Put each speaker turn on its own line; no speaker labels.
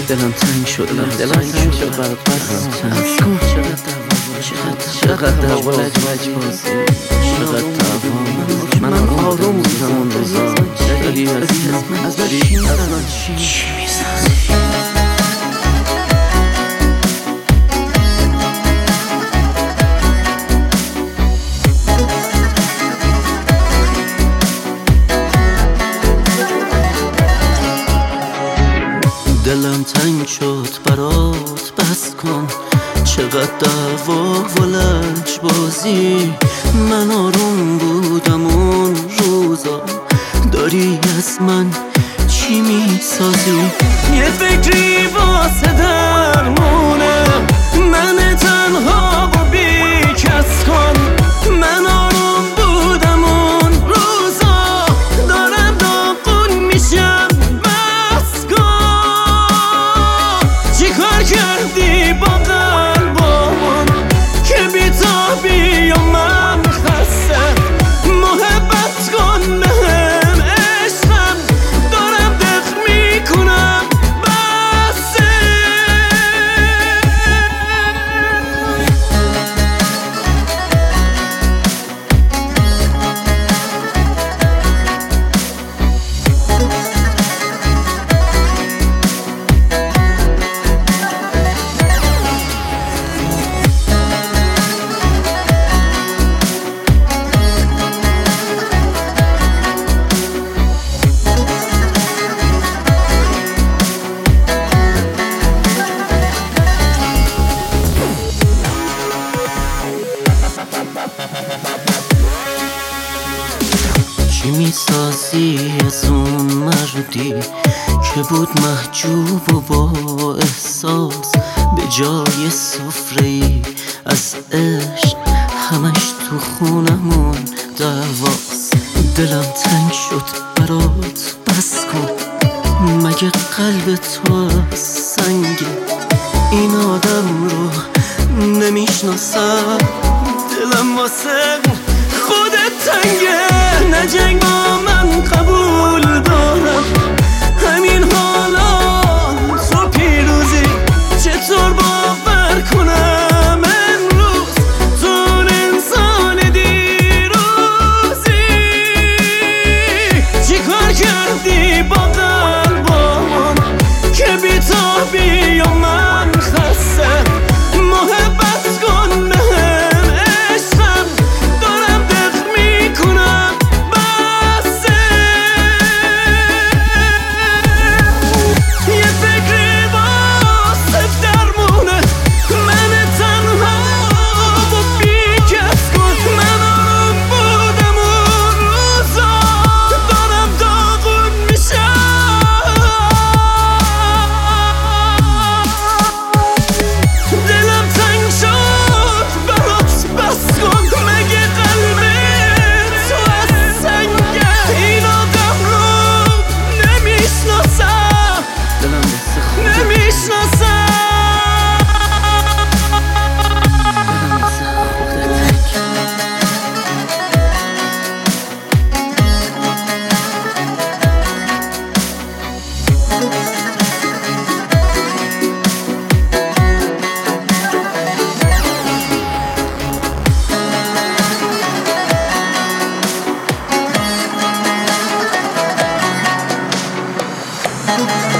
دلم تنگ شد برات بس کن چقدر دعوا لجبازی چقدر دعوا من آروم بودم اون روزا داری از چی میسازی دلم تنگ شد برات بس کن چقدر دعوا و لجبازی من آروم بودم اون روزا داری از من چی میسازی یه فکری واسه درمونه من تنها و بی کس کن من آروم بودم اون روزا دارم داغون میشم بس کن چی کار کردی با قلبمون که بی‌تابی و من خسته محبت کن بهم عشقم دارم دق میکنم بسه چی میسازی از اون مردی که بود محجوب و با احساس به جای سفره‌ای از عشق همش تو خونمون دعواست دلم تنگ شد برات بس کن مگه قلب تو از سنگه این آدم رو نمیشناسم دلم واسه خودت تنگه نه جنگ با من قبول دارم همین حالا تو پیروزی چطور باور کنم امروز تو انسان دیروزی چی کار کردی با قلبمون که بی‌تابی و من خسته محبت کن بهم عشقم دارم دق میکنم بسه یه فکری واسه درمونه من تنها و بی کس کن من آروم بودم اون روزا دارم داغون میشم دلم تنگ شد برات بس کن مگه قلب تو از سنگه این آدم رو نمیشناسم نمیشناسم
Thank you.